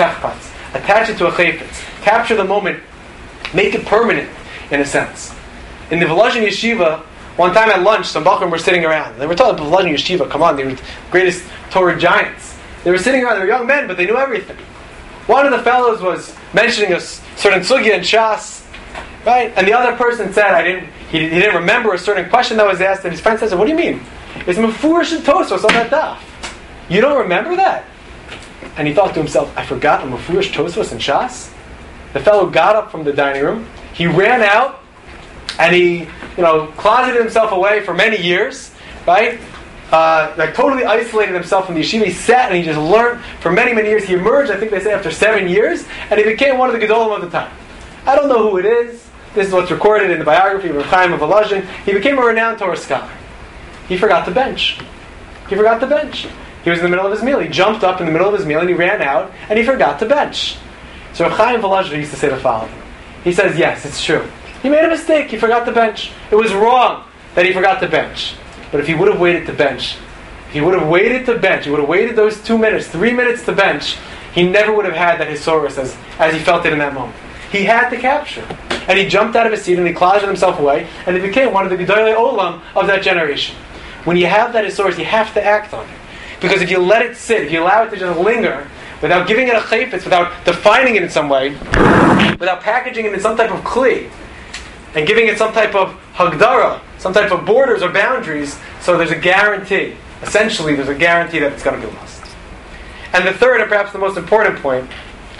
[SPEAKER 1] attach it to a chayfetz. Capture the moment. Make it permanent, in a sense. In the Volozhin Yeshiva, one time at lunch, some Bachrim were sitting around. They were talking about Volozhin Yeshiva. Come on, they were the greatest Torah giants. They were sitting around. They were young men, but they knew everything. One of the fellows was mentioning a certain sugya in Shas, right? And the other person said, he didn't remember a certain question that was asked, and his friend says, what do you mean? It's Mefurish and Tosos on that daf. You don't remember that? And he thought to himself, I forgot I'm a Mefurish Tosfos and Shas? The fellow got up from the dining room, he ran out, and he, closeted himself away for many years, right? Totally isolated himself from the yeshiva. He sat and he just learned for many, many years. He emerged, I think they say, after 7 years, and he became one of the Gedolim of the time. I don't know who it is. This is what's recorded in the biography of Reb Chaim of Volozhin. He became a renowned Torah scholar. He forgot the bench. He was in the middle of his meal. He jumped up in the middle of his meal and he ran out and he forgot to bench. So Reb Chaim Volozhin used to say the following. He says, yes, it's true. He made a mistake. He forgot to bench. It was wrong that he forgot to bench. But if he would have waited to bench, he would have waited those 2 minutes, 3 minutes to bench, he never would have had that hisoros as he felt it in that moment. He had to capture. And he jumped out of his seat and he closeted himself away and he became one of the Gedolei Olam of that generation. When you have that hisoros, you have to act on it. Because if you let it sit, if you allow it to just linger, without giving it a chayfetz, without defining it in some way, without packaging it in some type of kli, and giving it some type of hagdara, some type of borders or boundaries, so there's a guarantee. Essentially, there's a guarantee that it's going to be lost. And the third, and perhaps the most important point,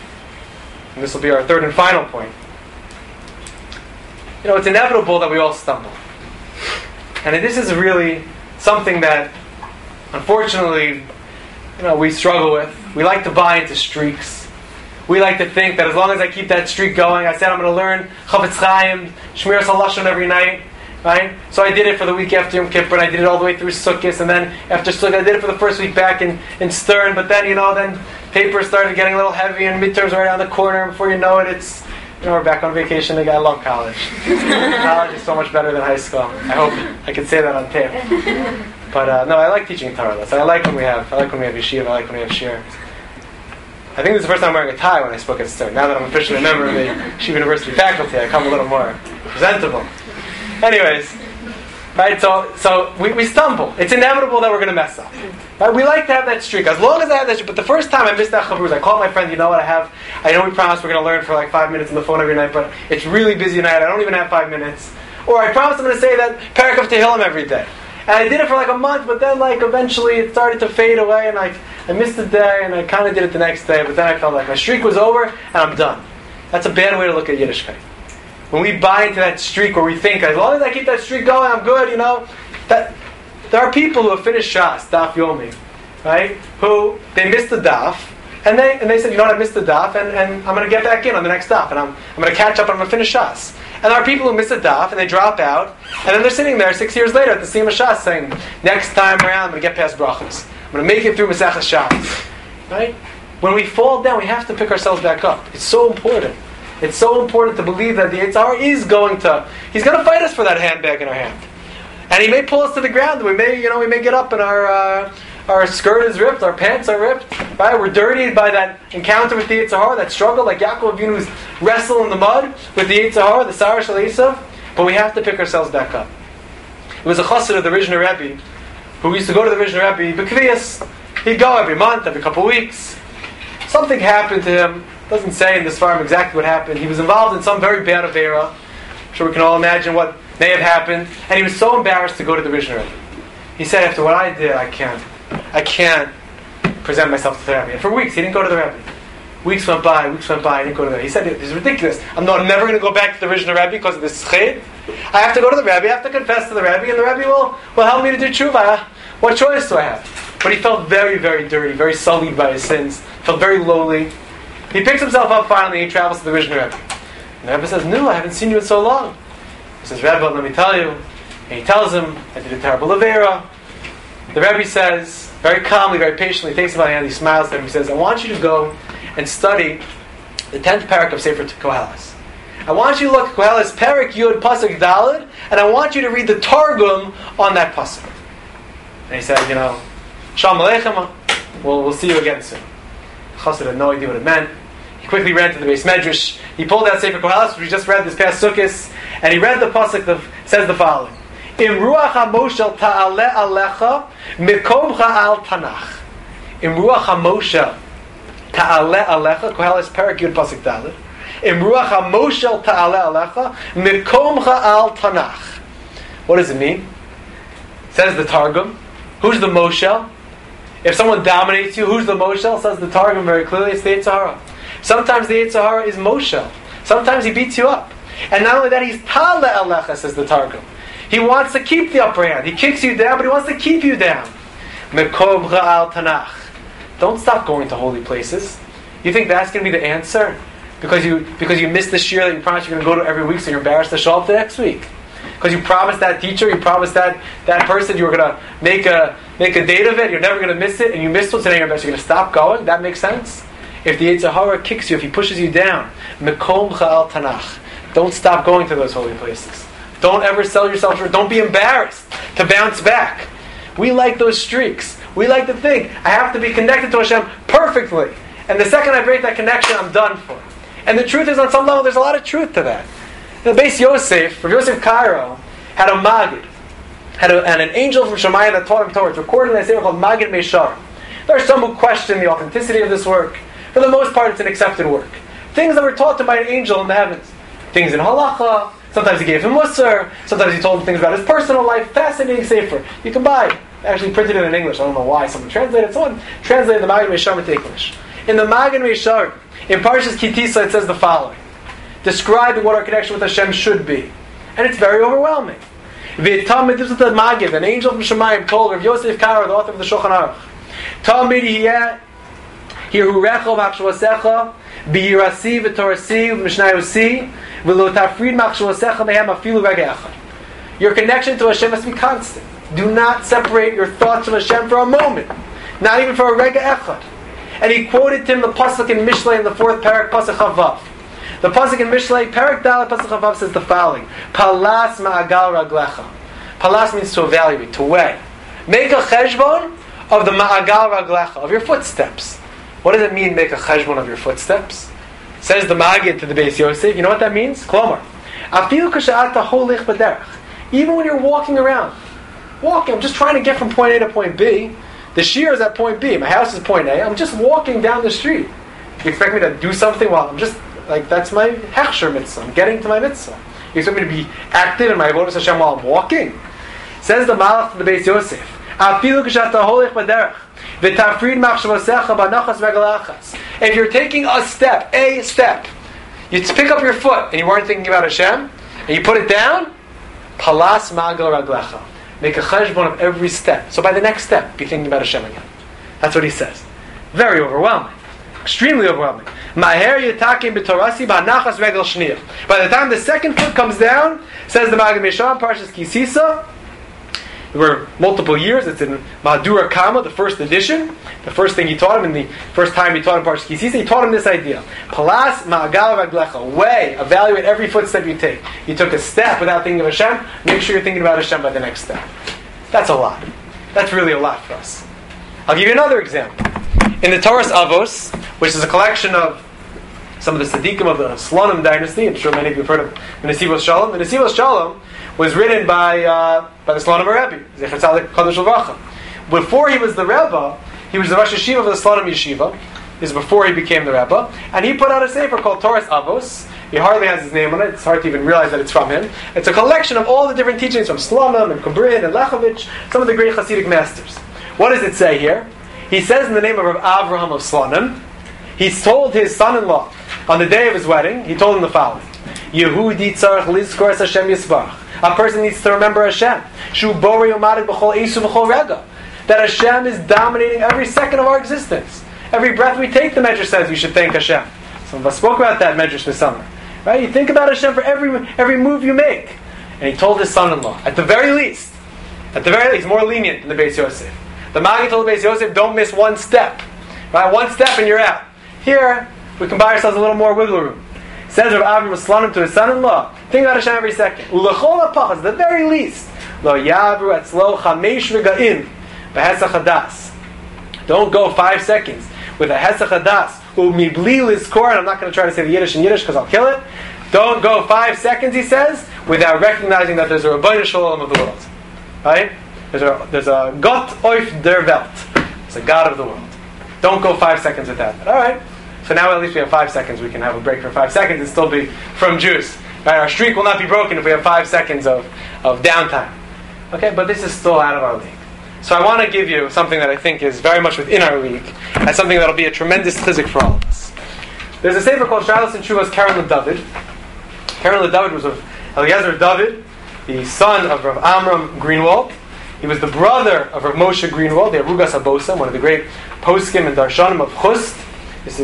[SPEAKER 1] and this will be our third and final point, it's inevitable that we all stumble. And this is really something that, unfortunately, we struggle with. We like to buy into streaks. We like to think that as long as I keep that streak going, I said I'm going to learn Chavetz Chaim, Shmiras HaLashon every night, right? So I did it for the week after Yom Kippur, and I did it all the way through Sukkot, and then after Sukkot, I did it for the first week back in Stern, but then, then paper started getting a little heavy, and midterms were around the corner, and before you know it, it's, we're back on vacation again. I love college. College is so much better than high school. I hope I can say that on tape. But no, I like teaching Torah. I like when we have yeshiva. I like when we have shir. I think this is the first time I'm wearing a tie when I spoke at Stern. Now that I'm officially a member of the Yeshiva University faculty, I come a little more presentable. Anyways, right? So we stumble. It's inevitable that we're going to mess up. Right? We like to have that streak. As long as I have that streak. But the first time I missed that chavruz, I called my friend. You know what? I know we promised we're going to learn for like 5 minutes on the phone every night, but it's really busy night. I don't even have 5 minutes. Or I promised I'm going to say that Parak of Tehillim every day. And I did it for like a month, but then eventually it started to fade away, and I missed the day, and I kind of did it the next day, but then I felt like my streak was over, and I'm done. That's a bad way to look at Yiddishkeit. When we buy into that streak where we think, as long as I keep that streak going, I'm good, that there are people who have finished Shas, Daf Yomi, right? Who, they missed the Daf, and they said, I missed the Daf, and I'm going to get back in on the next Daf, and I'm going to catch up, and I'm going to finish Shas. And there are people who miss a daf and they drop out, and then they're sitting there 6 years later at the Sima Shas saying, next time around I'm going to get past brachas. I'm going to make it through Maseches Shabbos. Right? When we fall down, we have to pick ourselves back up. It's so important. It's so important to believe that the Yetzer Hara is he's going to fight us for that handbag in our hand. And he may pull us to the ground. We may get up and our skirt is ripped, our pants are ripped. Right? We're dirtied by that encounter with the Yetzer Hara, that struggle, like Yaakov Avinu's wrestle in the mud with the Yetzer Hara, the Sarah Shel Esav. But we have to pick ourselves back up. It was a chassid of the Rizhiner Rebbe who used to go to the Rizhiner Rebbe, B'kviyas. He'd go every month, every couple of weeks. Something happened to him. Doesn't say in this farm exactly what happened. He was involved in some very bad avera. I'm sure we can all imagine what may have happened. And he was so embarrassed to go to the Rizhiner Rebbe. He said, after what I did, I can't present myself to the Rebbe. And for weeks, he didn't go to the Rebbe. Weeks went by, he didn't go to the Rebbe. He said, this is ridiculous. I'm never going to go back to the Rizhiner Rebbe because of this schid. I have to go to the Rebbe, I have to confess to the Rebbe, and the Rebbe will help me to do tshuva. What choice do I have? But he felt very, very dirty, very sullied by his sins, felt very lowly. He picks himself up finally, and he travels to the Rizhiner Rebbe. And the Rebbe says, no, I haven't seen you in so long. He says, Rebbe, let me tell you. And he tells him, I did a terrible avera. The Rebbe says, very calmly, very patiently, takes him by the hand, he smiles at him, he says, I want you to go and study the 10th parak of Sefer Koheles. I want you to look at Koheles Parak Yud Pasuk Daled, and I want you to read the Targum on that pasuk. And he said, Shalom Aleichem, we'll see you again soon. Chassid had no idea what it meant. He quickly ran to the Beis Medrash. He pulled out Sefer Koheles, which we just read this past Sukkos, and he read the pasuk that says the following: Im ruach hamoshel ta'ale alecha mikomcha al tanach. Im ruach hamoshel ta'ale alecha, Koheles Parak Yud Pasuk Daled. Im ruach hamoshel ta'ale alecha mikomcha al tanach. What does it mean? Says the Targum. Who's the Moshel? If someone dominates you, who's the Moshel? Says the Targum very clearly, it's the Yetzer Hara. Sometimes the Yetzer Hara is Moshel. Sometimes he beats you up. And not only that, he's Ta'ale alecha, says the Targum. He wants to keep the upper hand. He kicks you down, but he wants to keep you down. Mekomcha al tanach. Don't stop going to holy places. You think that's going to be the answer? Because you missed the shir that you promised you're going to go to every week, so you're embarrassed to show up the next week. Because you promised that teacher, you promised that person you were going to make a date of it, you're never going to miss it, and you missed it, so now you're going to stop going? That makes sense? If the Yetzer Hara kicks you, if he pushes you down, mekomcha al tanach. Don't stop going to those holy places. Don't ever sell yourself short. Don't be embarrassed to bounce back. We like those streaks. We like to think, I have to be connected to Hashem perfectly. And the second I break that connection, I'm done for. And the truth is, on some level, there's a lot of truth to that. The Beis Yosef, Rav Yosef Cairo, had a Magid, and an angel from Shemayim that taught him Torah. It's recorded in a sefer called Magid Meshar. There are some who question the authenticity of this work. For the most part, it's an accepted work. Things that were taught to him by an angel in the heavens. Things in halacha. Sometimes he gave him musar. Sometimes he told him things about his personal life. Fascinating sefer. You can buy it. Actually printed it in English. I don't know why someone translated it. Someone translated the Magid Meshar into English. In the Magid Meshar, in Parshas Ki Tisa, it says the following, describing what our connection with Hashem should be. And it's very overwhelming. This is the Magid, an angel from Shemayim told Rav Yosef Karo, the author of the Shulchan Aruch, Talmid Hiyeh, Hirurecho Machshavasecha, B'yirasi v'torasi v'mishnayusi, v'lo tafrid Machshavasecha mehem afilu rega echad. Your connection to Hashem must be constant. Do not separate your thoughts from Hashem for a moment. Not even for a rega echad. And he quoted to him the pasuk in Mishlei in the 4th parak, pasuk Chavav. The pasuk in Mishlei, parak Dalet, pasuk Chavav says the following: Palas ma'agal raglecha. Palas means to evaluate, to weigh. Make a cheshbon of the ma'agal raglecha, of your footsteps. What does it mean, make a cheshbon of your footsteps? Says the Magid to the Beis Yosef. You know what that means? Klomar. Afilu k'sha'ata holich b'derech. Even when you're walking around, I'm just trying to get from point A to point B. The shir is at point B. My house is point A. I'm just walking down the street. You expect me to do something while I'm just, that's my hechsher mitzvah. I'm getting to my mitzvah. You expect me to be active in my avodas Hashem while I'm walking? Says the Malach to the Beis Yosef. Afilu k'sha'ata holich b'derech. V'tafrid machshavasecha b'nachas regalachas. If you're taking a step, you pick up your foot and you weren't thinking about Hashem, and you put it down, palas magal raglecha. Make a cheshbon of every step. So by the next step, be thinking about Hashem again. That's what he says. Very overwhelming. Extremely overwhelming. Maher yitakim b'torasi b'nachas regal shniyah. By the time the second foot comes down, says the Magid Meshar, Parshas Ki Sisa, There were multiple years. It's in Mahadura Kama, the first edition. The first thing he taught him, in the first time he taught him Parshas Ki Sisa, he taught him this idea. Palas ma'agal v'aglecha. Weigh, evaluate every footstep you take. You took a step without thinking of Hashem, make sure you're thinking about Hashem by the next step. That's a lot. That's really a lot for us. I'll give you another example. In the Torah's Avos, which is a collection of some of the tzaddikim of the Slonim dynasty, I'm sure many of you have heard of the Nesivos Shalom. The Nesivos Shalom was written by the Slonim Rebbe, Zecher Tzadik Kadosh Levracha. Before he was the Rebbe, he was the Rosh Yeshiva of the Slonim Yeshiva. This is before he became the Rebbe. And he put out a sefer called Torah's Avos. He hardly has his name on it. It's hard to even realize that it's from him. It's a collection of all the different teachings from Slonim and Kubrin and Lechovich, some of the great Hasidic masters. What does it say here? He says in the name of Rav Avraham of Slonim, he's told his son-in-law, on the day of his wedding, he told him the following: Yehudi tzarech lizkor es Hashem Yisbarach. A person needs to remember Hashem. Shu bori umadik b'chol esu b'chol rega. That Hashem is dominating every second of our existence. Every breath we take, the Medrash says we should thank Hashem. Some of us spoke about that Medrash this summer. Right? You think about Hashem for every move you make. And he told his son-in-law, at the very least, more lenient than the Beis Yosef. The Magi told the Beis Yosef, don't miss one step. Right? One step and you're out. Here, we can buy ourselves a little more wiggle room. Says Rav Avram Slonim to his son-in-law, think about Hashem every second. Ulechol hapachas, at the very least, lo yavru etzlo chamesh regaim b'hesach hadas. Don't go 5 seconds with a hesach hadas u'mibli lizkor. And I'm not going to try to say the Yiddish in Yiddish because I'll kill it. Don't go 5 seconds, he says, without recognizing that there's a Rabbeinu Shalom of the world. Right? There's a Gott auf der Welt. It's a God of the world. Don't go 5 seconds without that. All right. So now at least we have 5 seconds. We can have a break for 5 seconds and still be from Jews. Right? Our streak will not be broken if we have 5 seconds of downtime. Okay, but this is still out of our league. So I want to give you something that I think is very much within our league, and something that will be a tremendous chizik for all of us. There's a sefer called Shalos and Shuvas Karen LeDavid. Karen LeDavid was of Eliezer David, the son of Rav Amram Greenwald. He was the brother of Rav Moshe Greenwald, the Arugas HaBosam, one of the great poskim and darshanim of Chust. This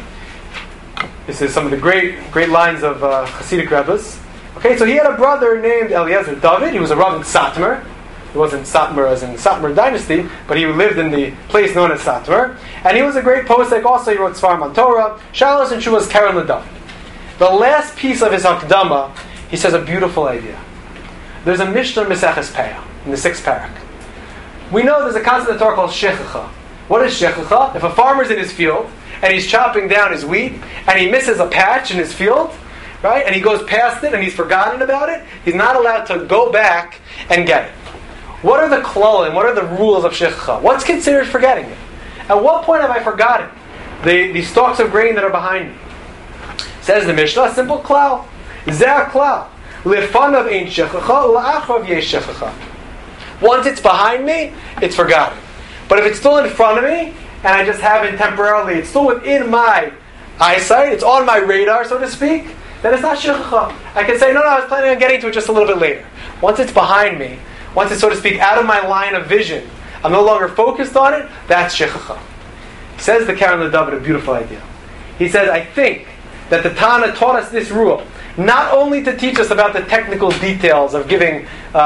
[SPEAKER 1] is some of the great lines of Hasidic Rebbes. Okay, so he had a brother named Eliezer David. He was a Rav in Satmar. He wasn't Satmar as in the Satmar dynasty, but he lived in the place known as Satmar. And he was a great posek. Also, he wrote Svarim on Torah. Shalos and Shuvas Karen LeDavid. The last piece of his Hakdama, he says a beautiful idea. There's a Mishnah Meseches Peah in the 6th parak. We know there's a concept in the Torah called shechicha. What is shechicha? If a farmer's in his field and he's chopping down his wheat and he misses a patch in his field, right, and he goes past it and he's forgotten about it, he's not allowed to go back and get it. What are the klolim? What are the rules of shechicha? What's considered forgetting it? At what point have I forgotten the stalks of grain that are behind me? Says the Mishnah, a simple klal. Zeh klal. Lefanav ein shechicha, ula'achrav yesh shechicha. Once it's behind me, it's forgotten. But if it's still in front of me, and I just have it temporarily, it's still within my eyesight, it's on my radar, so to speak, then it's not shechicha. I can say, no, I was planning on getting to it just a little bit later. Once it's behind me, once it's, so to speak, out of my line of vision, I'm no longer focused on it, that's shechicha. Says the Karen LeDavid a beautiful idea. He says, I think that the Tana taught us this rule, not only to teach us about the technical details of giving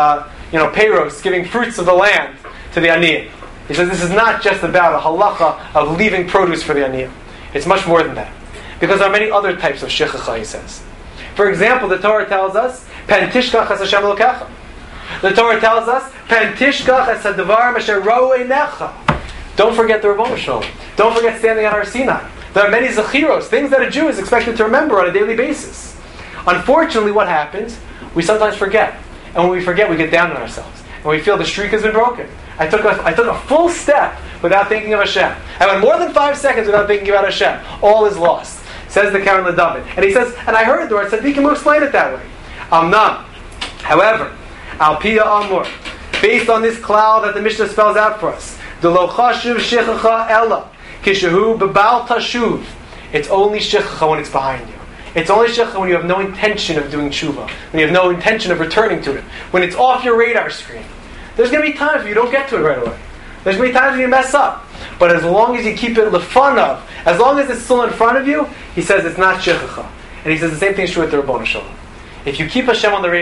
[SPEAKER 1] peiros, giving fruits of the land to the aniyim. He says this is not just about a halacha of leaving produce for the aniyim. It's much more than that. Because there are many other types of shechicha, he says. For example, the Torah tells us, Pen tishkach es Hashem Elokecha. The Torah tells us, Pen tishkach es hadavar asher ra'u einecha. Don't forget the Rebbeinu Shalom. Don't forget standing on Har Sinai. There are many zechiros, things that a Jew is expected to remember on a daily basis. Unfortunately, what happens? We sometimes forget. And when we forget, we get down on ourselves. And we feel the streak has been broken. I took a full step without thinking of Hashem. I went more than 5 seconds without thinking about Hashem. All is lost. Says the Karen LeDavid. And he says, and I heard the word tzaddikim who explain it that way. Amnam. However, al piya amur, based on this cloud that the Mishnah spells out for us, the lo chashuv shechicha ella, kishehu bebal tashuv. It's only shechicha when it's behind you. It's only shechicha when you have no intention of doing tshuva, when you have no intention of returning to it, when it's off your radar screen. There's going to be times when you don't get to it right away. There's going to be times when you mess up. But as long as you keep it lefanav, as long as it's still in front of you, he says it's not shechicha. And he says the same thing is true with the Rebbeinu Shalom. If you keep Hashem on the radar,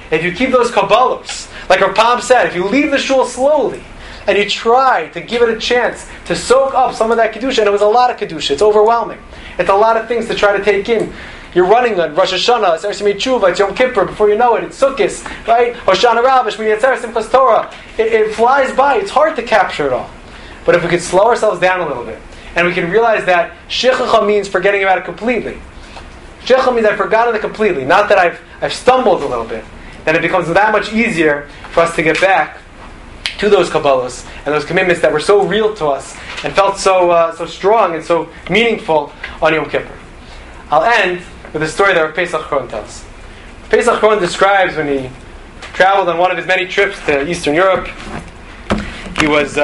[SPEAKER 1] if you keep those Kabbalos, like our Pam said, if you leave the shul slowly, and you try to give it a chance to soak up some of that Kedusha, and it was a lot of Kedusha, it's overwhelming. It's a lot of things to try to take in. You're running on Rosh Hashanah, it's Eresh Tshuva, it's Yom Kippur, before you know it, it's Sukkot, right? Hoshana Rabbah, Shmini Atzeres, Simchas Torah. It flies by, it's hard to capture it all. But if we could slow ourselves down a little bit, and we can realize that Shechicha means forgetting about it completely. Shechicha means I've forgotten it completely, not that I've stumbled a little bit. Then it becomes that much easier for us to get back to those Kabbalos and those commitments that were so real to us and felt so strong and so meaningful on Yom Kippur. I'll end with a story that Rav Pesach Krohn tells. Pesach Krohn describes when he traveled on one of his many trips to Eastern Europe. He was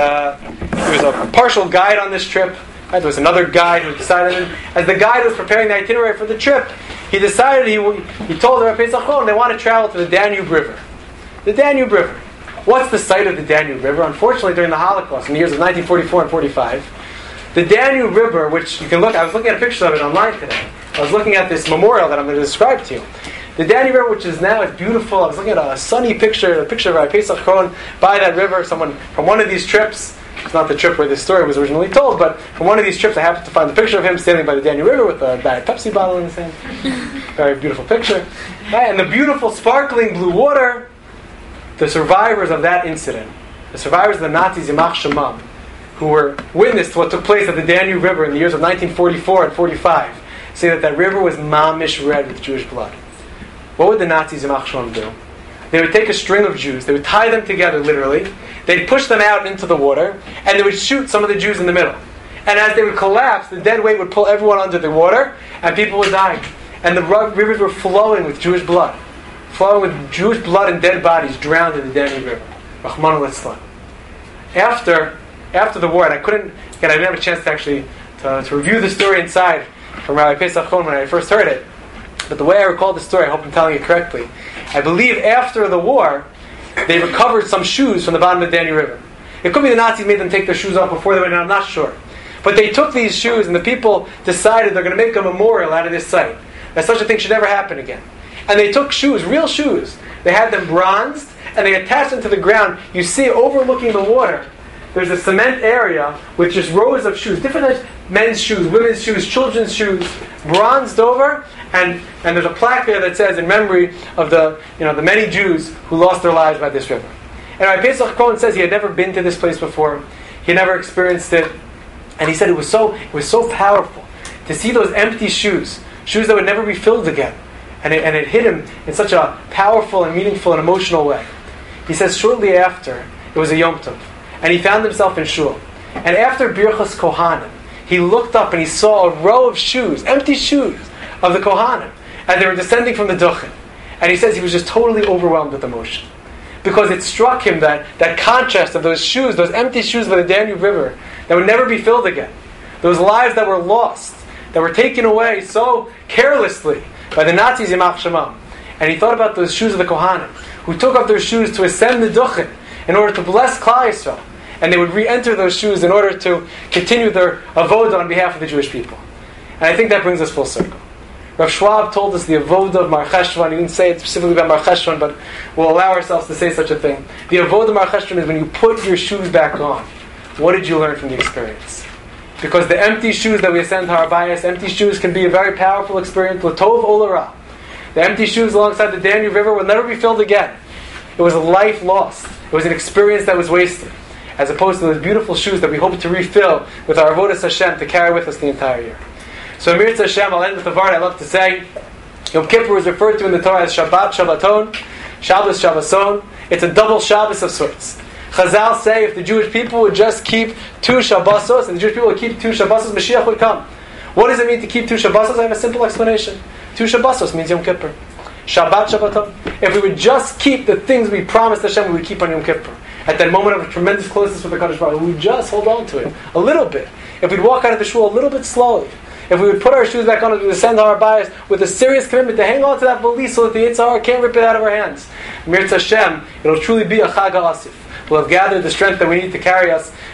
[SPEAKER 1] a partial guide on this trip. There was another guide who decided, as the guide was preparing the itinerary for the trip, he decided, he told Rav Pesach Krohn they want to travel to the Danube River. The Danube River. What's the site of the Danube River? Unfortunately, during the Holocaust, in the years of 1944 and 45, the Danube River, which you can look, I was looking at a picture of it online today. I was looking at this memorial that I'm going to describe to you. The Danube River, which is now beautiful. I was looking at a sunny picture, a picture of Rav Pesach Krohn by that river. Someone from one of these trips, it's not the trip where this story was originally told, but from one of these trips I happened to find the picture of him standing by the Danube River with a Diet Pepsi bottle in his hand. Very beautiful picture. And the beautiful sparkling blue water. The survivors of that incident, the survivors of the Nazis, Yamach Shemam, who were witness to what took place at the Danube River in the years of 1944 and 45, say that river was mamish red with Jewish blood. What would the Nazis, Yamach Shemam, do? They would take a string of Jews, they would tie them together literally, they'd push them out into the water, and they would shoot some of the Jews in the middle. And as they would collapse, the dead weight would pull everyone under the water, and people would die. And the rivers were flowing with Jewish blood. Flowing with Jewish blood and dead bodies drowned in the Danube River. Rachmana litzlan. After the war, and I didn't have a chance to actually to review the story inside from Rabbi Pesach Krohn when I first heard it. But the way I recall the story, I hope I'm telling it correctly. I believe after the war, they recovered some shoes from the bottom of the Danube River. It could be the Nazis made them take their shoes off before they went in, I'm not sure. But they took these shoes and the people decided they're going to make a memorial out of this site. That such a thing should never happen again. And they took shoes, real shoes. They had them bronzed, and they attached them to the ground. You see, overlooking the water, there's a cement area with just rows of shoes, different types, men's shoes, women's shoes, children's shoes, bronzed over, and there's a plaque there that says, in memory of the many Jews who lost their lives by this river. And Rabbi Pesach Krohn says he had never been to this place before. He never experienced it. And he said it was so powerful to see those empty shoes that would never be filled again. And it hit him in such a powerful and meaningful and emotional way. He says shortly after, it was a Yom Tov, and he found himself in shul. And after Birchas Kohanim, he looked up and he saw a row of shoes, empty shoes, of the Kohanim, as they were descending from the Duchen. And he says he was just totally overwhelmed with emotion. Because it struck him that contrast of those shoes, those empty shoes by the Danube River, that would never be filled again. Those lives that were lost, that were taken away so carelessly by the Nazis, Yamach Shemam. And he thought about those shoes of the Kohanim, who took off their shoes to ascend the Duchen in order to bless Klal Yisrael. And they would re-enter those shoes in order to continue their avodah on behalf of the Jewish people. And I think that brings us full circle. Rav Schwab told us the avodah of Mar Cheshvan. He didn't say it specifically about Mar Cheshvan, but we'll allow ourselves to say such a thing. The avodah of Mar Cheshvan is when you put your shoes back on. What did you learn from the experience? Because the empty shoes that we ascend to Har Bayis, empty shoes can be a very powerful experience. L'tov o l'ra. The empty shoes alongside the Danube River will never be filled again. It was a life lost. It was an experience that was wasted. As opposed to those beautiful shoes that we hope to refill with our avodas Hashem to carry with us the entire year. So Amir Hashem, I'll end with the word I love to say. Yom Kippur is referred to in the Torah as Shabbat, Shabbaton, Shabbos, Shabboson. It's a double Shabbos of sorts. Chazal say if the Jewish people would just keep 2 Shabbosos, and the Jewish people would keep 2 Shabbosos, Mashiach would come. What does it mean to keep 2 Shabbosos? I have a simple explanation. 2 Shabbosos means Yom Kippur. Shabbat, Shabbaton. If we would just keep the things we promised Hashem we would keep on Yom Kippur, at that moment of tremendous closeness with the Kadosh Baruch Hu, we would just hold on to it a little bit. If we'd walk out of the shul a little bit slowly, if we would put our shoes back on as we descend to our bias with a serious commitment to hang on to that valise so that the Yetzer Hara can't rip it out of our hands, Mirz Hashem, it'll truly be a Chag HaAsif. We'll have gathered the strength that we need to carry us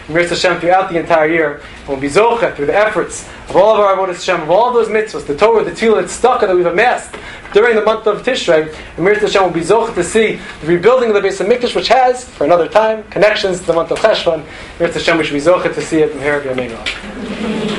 [SPEAKER 1] Mir Hashem throughout the entire year. And we'll be zocheh through the efforts of all of our avodas Hashem, of all of those mitzvahs, the Torah, the Tefillah, the tzedakah that we've amassed during the month of Tishrei. And Mir Hashem will be zocheh to see the rebuilding of the Beis HaMikdash, which has, for another time, connections to the month of Cheshvan. Mir Hashem, we should be zocheh to see it from here.